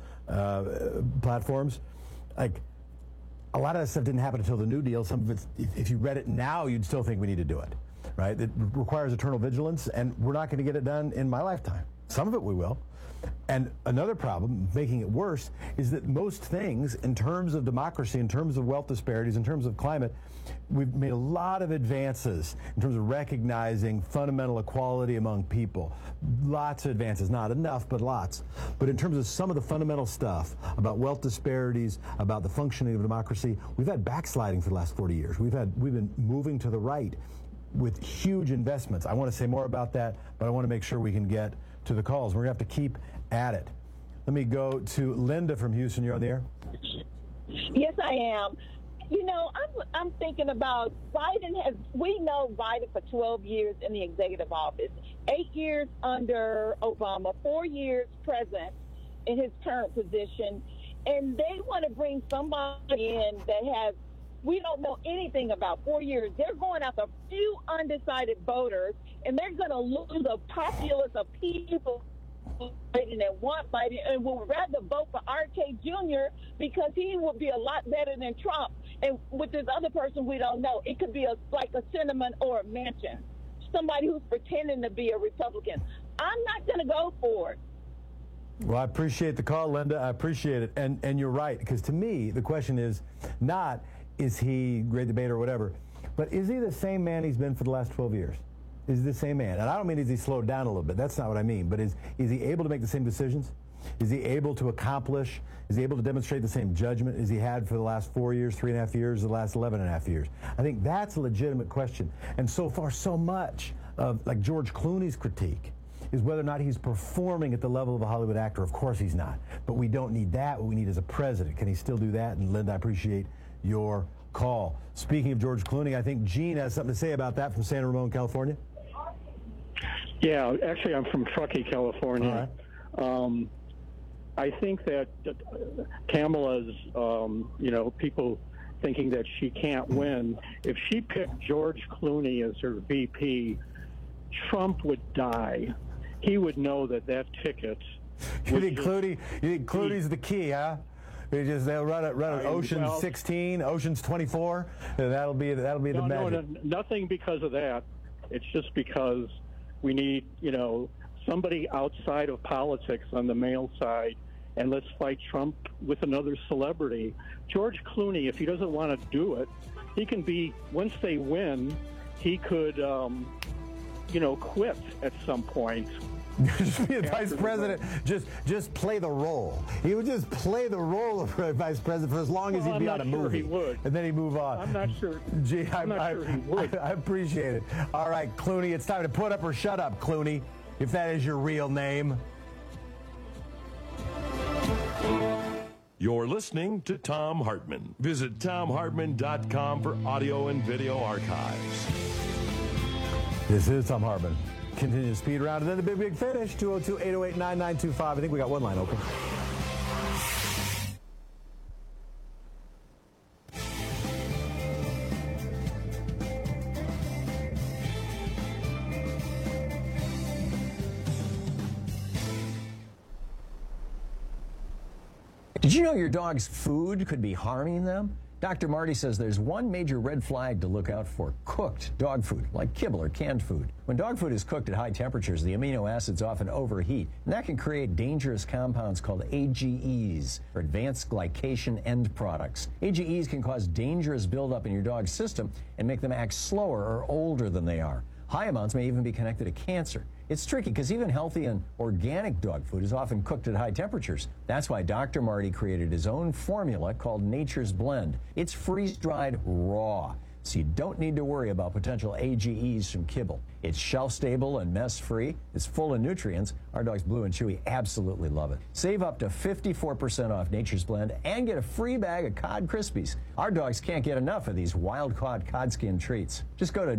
platforms. A lot of that stuff didn't happen until the New Deal. Some of it, if you read it now, you'd still think we need to do it. Right? It requires eternal vigilance, and we're not going to get it done in my lifetime. Some of it we will. And another problem, making it worse, is that most things, in terms of democracy, in terms of wealth disparities, in terms of climate, we've made a lot of advances in terms of recognizing fundamental equality among people. Lots of advances, not enough, but lots. But in terms of some of the fundamental stuff about wealth disparities, about the functioning of democracy, we've had backsliding for the last 40 years. We've been moving to the right with huge investments. I want to say more about that, but I want to make sure we can get to the calls. We're going to have to keep at it. Let me go to Linda from Houston. You're on the air. Yes, I am. I'm thinking about Biden. We know Biden for 12 years in the executive office, 8 years under Obama, 4 years present in his current position, and they want to bring somebody in that we don't know anything about. 4 years. They're going after a few undecided voters, and they're going to lose a populace of people Biden and want Biden and would rather vote for RK Jr. because he would be a lot better than Trump. And with this other person, we don't know. It could be like a Cinnamon or a Manchin, somebody who's pretending to be a Republican. I'm not going to go for it. Well, I appreciate the call, Linda. I appreciate it. And you're right, because to me, the question is not, is he a great debater or whatever, but is he the same man he's been for the last 12 years? Is he the same man? And I don't mean is he slowed down a little bit. That's not what I mean. But is he able to make the same decisions? Is he able to accomplish? Is he able to demonstrate the same judgment as he had for the last 4 years, 3.5 years, the last 11.5 years? I think that's a legitimate question. And so far, so much of like George Clooney's critique is whether or not he's performing at the level of a Hollywood actor. Of course he's not. But we don't need that. What we need is a president. Can he still do that? And Linda, I appreciate your call. Speaking of George Clooney, I think Gene has something to say about that from Santa Ramon, California. Yeah, actually, I'm from Truckee, California. Right. I think that Kamala's, people thinking that she can't win. If she picked George Clooney as her VP, Trump would die. He would know that ticket. You think Clooney's the key, huh? They'll run an Ocean's 16, Ocean's 24, and that'll be the magic. No, nothing because of that. It's just because we need, somebody outside of politics on the male side, and let's fight Trump with another celebrity. George Clooney, if he doesn't want to do it, he can be, once they win, he could, quit at some point. Just be a vice president. Just play the role. He would just play the role of vice president for as long as he'd be on a movie. He would. And then he'd move on. I'm not sure. Gee, I'm not sure he would. I appreciate it. All right, Clooney, it's time to put up or shut up, Clooney, if that is your real name. You're listening to Thom Hartmann. Visit ThomHartmann.com for audio and video archives. This is Thom Hartmann. Continue the speed round, and then the big finish, 202-808-9925. I think we got one line open. Did you know your dog's food could be harming them? Dr. Marty says there's one major red flag to look out for: cooked dog food, like kibble or canned food. When dog food is cooked at high temperatures, the amino acids often overheat, and that can create dangerous compounds called AGEs, or advanced glycation end products. AGEs can cause dangerous buildup in your dog's system and make them act slower or older than they are. High amounts may even be connected to cancer. It's tricky because even healthy and organic dog food is often cooked at high temperatures. That's why Dr. Marty created his own formula called Nature's Blend. It's freeze-dried raw, so you don't need to worry about potential AGEs from kibble. It's shelf-stable and mess-free. It's full of nutrients. Our dogs Blue and Chewy absolutely love it. Save up to 54% off Nature's Blend and get a free bag of Cod Krispies. Our dogs can't get enough of these wild-caught cod skin treats. Just go to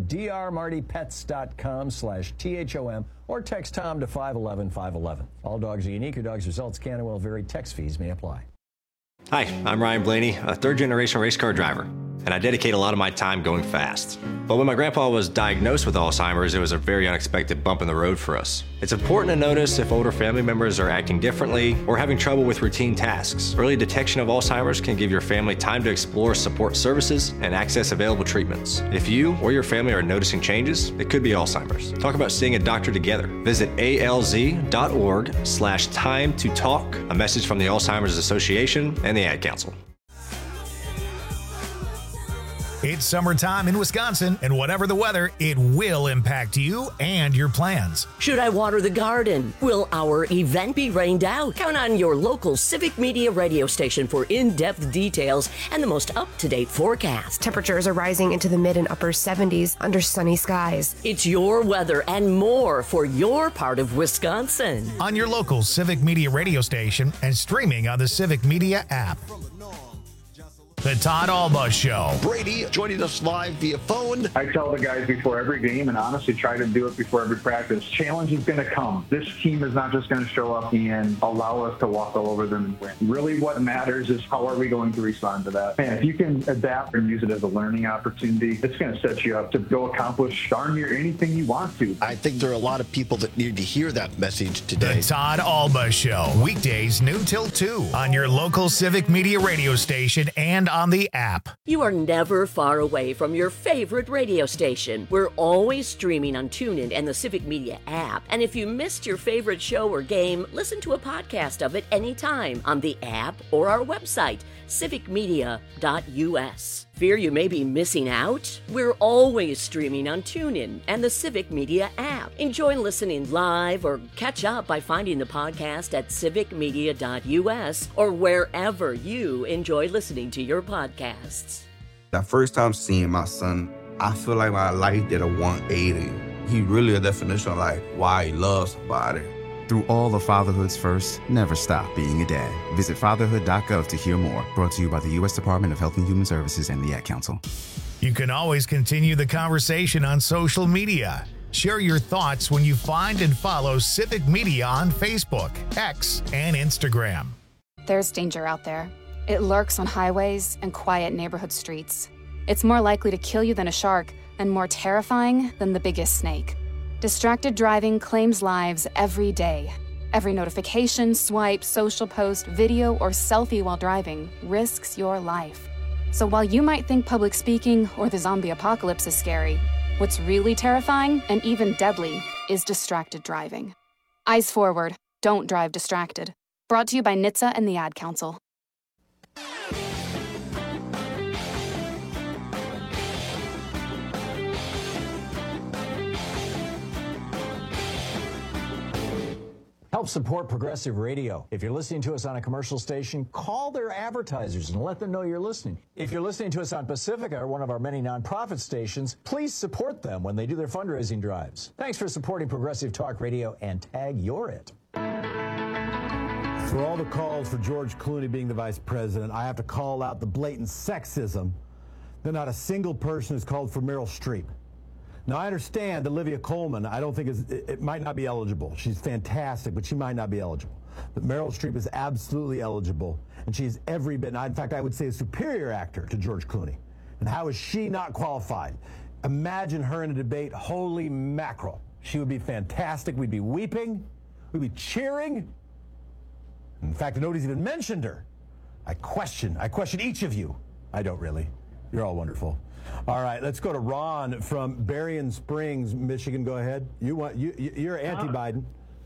drmartypets.com/THOM or text Tom to 511-511. All dogs are unique. Your dog's results can and will vary. Text fees may apply. Hi, I'm Ryan Blaney, a third-generation race car driver, and I dedicate a lot of my time going fast. But when my grandpa was diagnosed with Alzheimer's, it was a very unexpected bump in the road for us. It's important to notice if older family members are acting differently or having trouble with routine tasks. Early detection of Alzheimer's can give your family time to explore support services and access available treatments. If you or your family are noticing changes, it could be Alzheimer's. Talk about seeing a doctor together. Visit alz.org/time to talk. A message from the Alzheimer's Association and the Ad Council. It's summertime in Wisconsin, and whatever the weather, it will impact you and your plans. Should I water the garden? Will our event be rained out? Count on your local Civic Media radio station for in-depth details and the most up-to-date forecast. Temperatures are rising into the mid and upper 70s under sunny skies. It's your weather and more for your part of Wisconsin. On your local Civic Media radio station and streaming on the Civic Media app. The Todd Alba Show. Brady joining us live via phone. I tell the guys before every game, and honestly try to do it before every practice, challenge is going to come. This team is not just going to show up and allow us to walk all over them and win. Really what matters is how are we going to respond to that. And if you can adapt and use it as a learning opportunity, it's going to set you up to go accomplish darn near anything you want to. I think there are a lot of people that need to hear that message today. The Todd Alba Show. Weekdays noon till 2 on your local Civic Media radio station and on the app. You are never far away from your favorite radio station. We're always streaming on TuneIn and the Civic Media app. And if you missed your favorite show or game, listen to a podcast of it anytime on the app or our website, civicmedia.us. Fear you may be missing out? We're always streaming on TuneIn and the Civic Media app. Enjoy listening live or catch up by finding the podcast at civicmedia.us or wherever you enjoy listening to your podcasts. The first time seeing my son, I feel like my life did a 180. He really a definition of like why he loves somebody. Through all of fatherhood's first, never stop being a dad. Visit fatherhood.gov to hear more. Brought to you by the U.S. Department of Health and Human Services and the Ad Council. You can always continue the conversation on social media. Share your thoughts when you find and follow Civic Media on Facebook, X, and Instagram. There's danger out there. It lurks on highways and quiet neighborhood streets. It's more likely to kill you than a shark and more terrifying than the biggest snake. Distracted driving claims lives every day. Every notification, swipe, social post, video, or selfie while driving risks your life. So while you might think public speaking or the zombie apocalypse is scary, what's really terrifying and even deadly is distracted driving. Eyes forward. Don't drive distracted. Brought to you by NHTSA and the Ad Council. Help support Progressive Radio. If you're listening to us on a commercial station, call their advertisers and let them know you're listening. If you're listening to us on Pacifica, or one of our many nonprofit stations, please support them when they do their fundraising drives. Thanks for supporting Progressive Talk Radio, and tag you're it. For all the calls for George Clooney being the vice president, I have to call out the blatant sexism that not a single person has called for Meryl Streep. Now, I understand Olivia Colman, I don't think it might not be eligible. She's fantastic, but she might not be eligible. But Meryl Streep is absolutely eligible, and she's every bit, in fact, I would say a superior actor to George Clooney. And how is she not qualified? Imagine her in a debate. Holy mackerel. She would be fantastic. We'd be weeping. We'd be cheering. In fact, nobody's even mentioned her. I question each of you. I don't really. You're all wonderful. All right, let's go to Ron from Berrien Springs, Michigan. Go ahead. You're anti-Biden.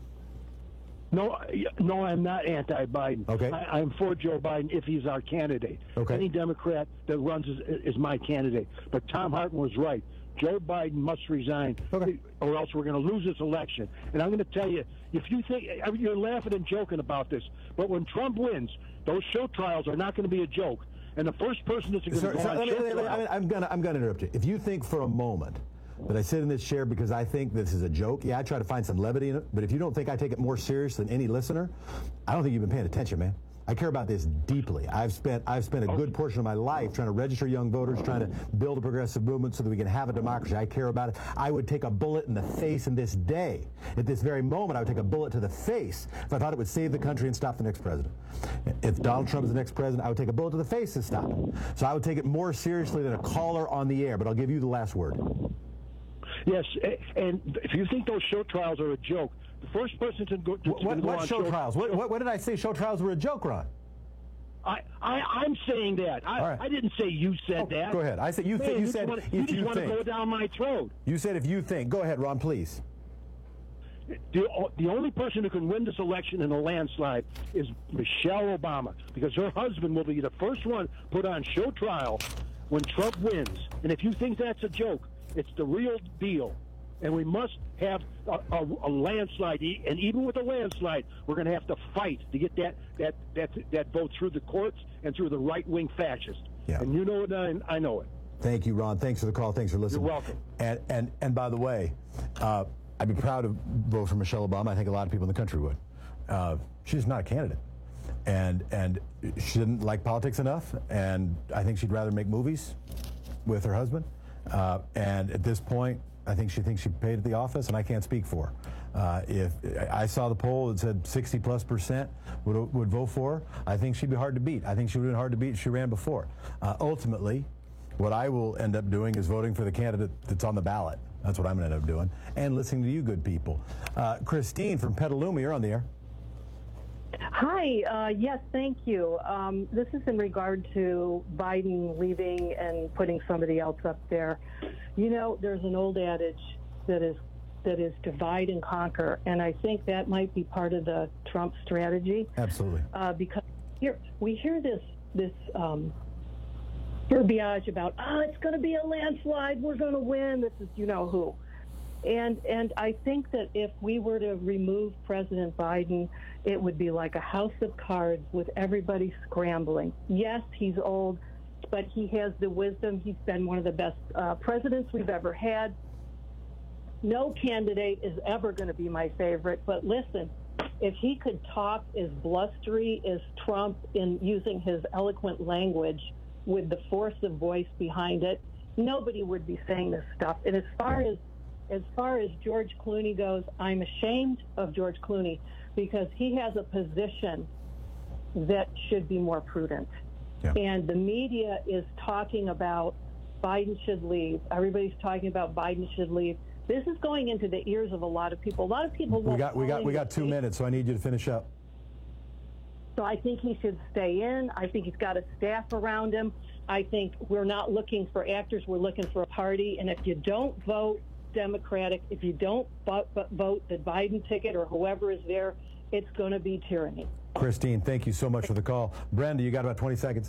No, I'm not anti-Biden. Okay. I'm for Joe Biden if he's our candidate. Okay. Any Democrat that runs is my candidate. But Tom Hartman was right. Joe Biden must resign, or else we're going to lose this election. And I'm going to tell you, if you think you're laughing and joking about this, but when Trump wins, those show trials are not going to be a joke. And the first person that's going to go on show trial. I'm going to interrupt you. If you think for a moment that I sit in this chair because I think this is a joke, yeah, I try to find some levity in it. But if you don't think I take it more serious than any listener, I don't think you've been paying attention, man. I care about this deeply. I've spent a good portion of my life trying to register young voters, trying to build a progressive movement so that we can have a democracy. I care about it. I would take a bullet in the face in this day. At this very moment, I would take a bullet to the face if I thought it would save the country and stop the next president. If Donald Trump is the next president, I would take a bullet to the face to stop him. So I would take it more seriously than a caller on the air, but I'll give you the last word. Yes, and if you think those show trials are a joke, the first person to go what show trials? What did I say? Show trials were a joke, Ron? I'm saying that. I didn't say you said that. Go ahead. I said you think. You said if you just want to go down my throat. You said if you think. Go ahead, Ron, please. The only person who can win this election in a landslide is Michelle Obama, because her husband will be the first one put on show trial when Trump wins. And if you think that's a joke, it's the real deal. And we must have a landslide. And even with a landslide, we're going to have to fight to get that vote through the courts and through the right-wing fascists. Yeah. And you know it, and I know it. Thank you, Ron. Thanks for the call. Thanks for listening. You're welcome. And by the way, I'd be proud to vote for Michelle Obama. I think a lot of people in the country would. She's not a candidate. And she didn't like politics enough, and I think she'd rather make movies with her husband. And at this point, I think she thinks she paid at the office, and I can't speak for her. If I saw the poll that said 60+% would vote for her, I think she'd be hard to beat. I think she would have been hard to beat if she ran before. Ultimately, what I will end up doing is voting for the candidate that's on the ballot. That's what I'm going to end up doing, and listening to you good people. Christine from Petaluma, you're on the air. Hi. Yes, thank you. This is in regard to Biden leaving and putting somebody else up there. You know, there's an old adage that is divide and conquer, and I think that might be part of the Trump strategy. Absolutely. Because we hear this verbiage about, it's going to be a landslide, we're going to win, this is you know who. And I think that if we were to remove President Biden, it would be like a house of cards with everybody scrambling. Yes, he's old, but he has the wisdom. He's been one of the best presidents we've ever had. No candidate is ever going to be my favorite, but listen, if he could talk as blustery as Trump in using his eloquent language with the force of voice behind it, nobody would be saying this stuff. And as far as George Clooney goes, I'm ashamed of George Clooney because he has a position that should be more prudent. Yeah. And the media is talking about Biden should leave. Everybody's talking about Biden should leave. This is going into the ears of a lot of people. A lot of people. We got 2 minutes, so I need you to finish up. So I think he should stay in. I think he's got a staff around him. I think we're not looking for actors. We're looking for a party. And if you don't vote Democratic, if you don't vote the Biden ticket or whoever is there, it's going to be tyranny. Christine, thank you so much for the call. Brenda, you got about 20 seconds.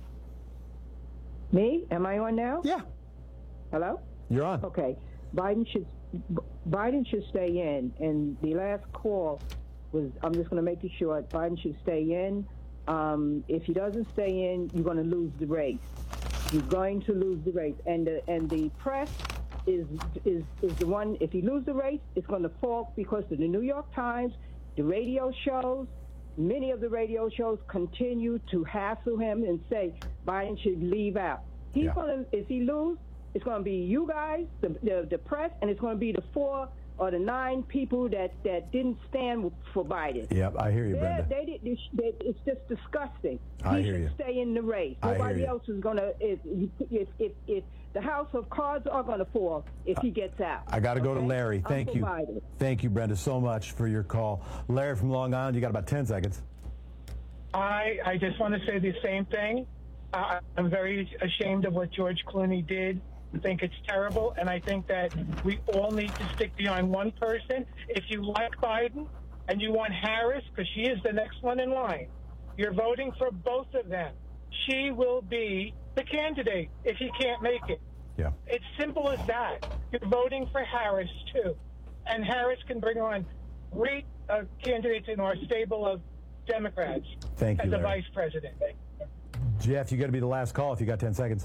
Me? Am I on now? Yeah. Hello? You're on. Okay. Biden should stay in. And the last call was, I'm just going to make it short, Biden should stay in. If he doesn't stay in, you're going to lose the race. You're going to lose the race. And the press is the one, if he loses the race, it's going to fall because of the New York Times, the radio shows, many of the radio shows continue to hassle him and say Biden should leave out. He's going to, if he loses, it's going to be you guys, the press, and it's going to be the 4 or the 9 people that didn't stand for Biden. Yep, I hear you, Brenda. It's just disgusting. I hear you. He should stay in the race. Nobody else is going to, if the house of cards are going to fall if he gets out. I got to go to Larry. Thank you. Biden. Thank you, Brenda, so much for your call. Larry from Long Island, you got about 10 seconds. I just want to say the same thing. I'm very ashamed of what George Clooney did. I think it's terrible, and I think that we all need to stick behind one person. If you like Biden and you want Harris, because she is the next one in line, you're voting for both of them. She will be the candidate if he can't make it. Yeah. It's simple as that. You're voting for Harris, too. And Harris can bring on great candidates in our stable of Democrats as a vice president. Jeff, you got to be the last call if you got 10 seconds.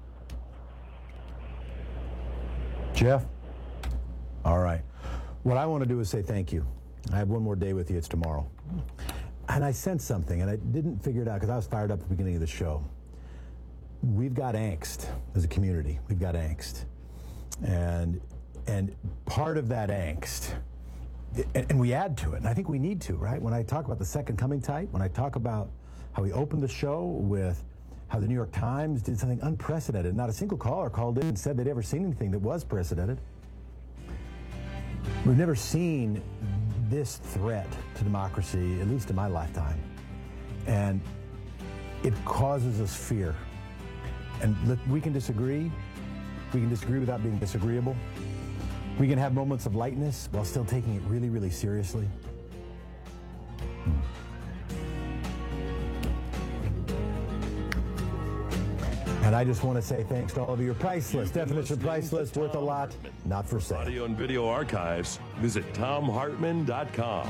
Jeff? All right. What I want to do is say thank you. I have one more day with you. It's tomorrow. And I sensed something, and I didn't figure it out because I was fired up at the beginning of the show. We've got angst as a community. We've got angst. And part of that angst, and we add to it, and I think we need to, right? When I talk about the second coming type, when I talk about how we opened the show with how the New York Times did something unprecedented. Not a single caller called in and said they'd ever seen anything that was precedented. We've never seen this threat to democracy, at least in my lifetime. And it causes us fear. And we can disagree. We can disagree without being disagreeable. We can have moments of lightness while still taking it really, really seriously. And I just want to say thanks to all of you. You're priceless. Definition priceless, worth a lot, not for sale. Audio and video archives, visit TomHartman.com.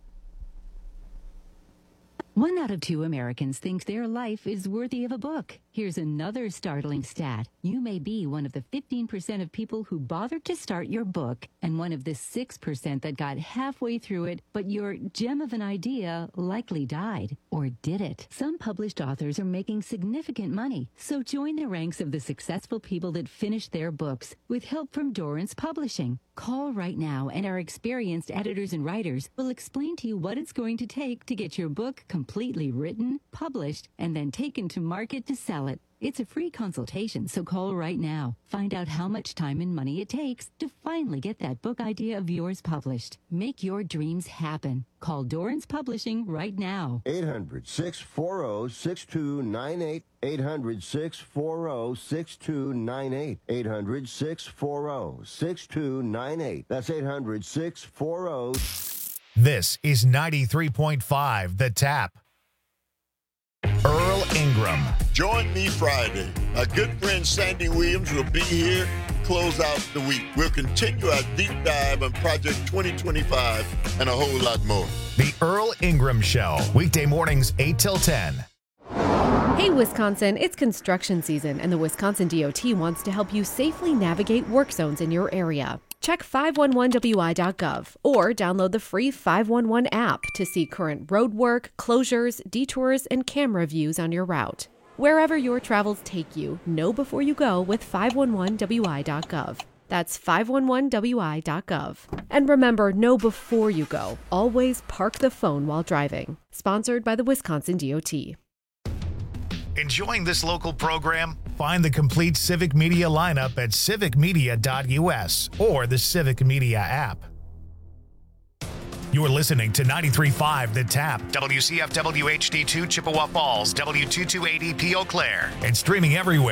1 out of 2 Americans think their life is worthy of a book. Here's Here's another startling stat. You may be one of the 15% of people who bothered to start your book and one of the 6% that got halfway through it, but your gem of an idea likely died. Or did it? Some published authors are making significant money, so join the ranks of the successful people that finished their books with help from Dorrance Publishing. Call right now and our experienced editors and writers will explain to you what it's going to take to get your book completely written, published, and then taken to market to sell it. It's a free consultation, so call right now. Find out how much time and money it takes to finally get that book idea of yours published. Make your dreams happen. Call Dorrance Publishing right now. 800-640-6298. 800-640-6298. 800-640-6298. That's 800-640. This is 93.5 The Tap. Earl Ingram. Join me Friday. My good friend Sandy Williams will be here to close out the week. We'll continue our deep dive on Project 2025 and a whole lot more. The Earl Ingram Show, weekday mornings 8 till 10. Hey, Wisconsin, it's construction season, and the Wisconsin DOT wants to help you safely navigate work zones in your area. Check 511wi.gov or download the free 511 app to see current road work, closures, detours, and camera views on your route. Wherever your travels take you, know before you go with 511wi.gov. That's 511wi.gov. And remember, know before you go. Always park the phone while driving. Sponsored by the Wisconsin DOT. Enjoying this local program? Find the complete Civic Media lineup at civicmedia.us or the Civic Media app. You're listening to 93.5 The Tap, WCFW HD2 Chippewa Falls, W228EP Eau Claire, and streaming everywhere.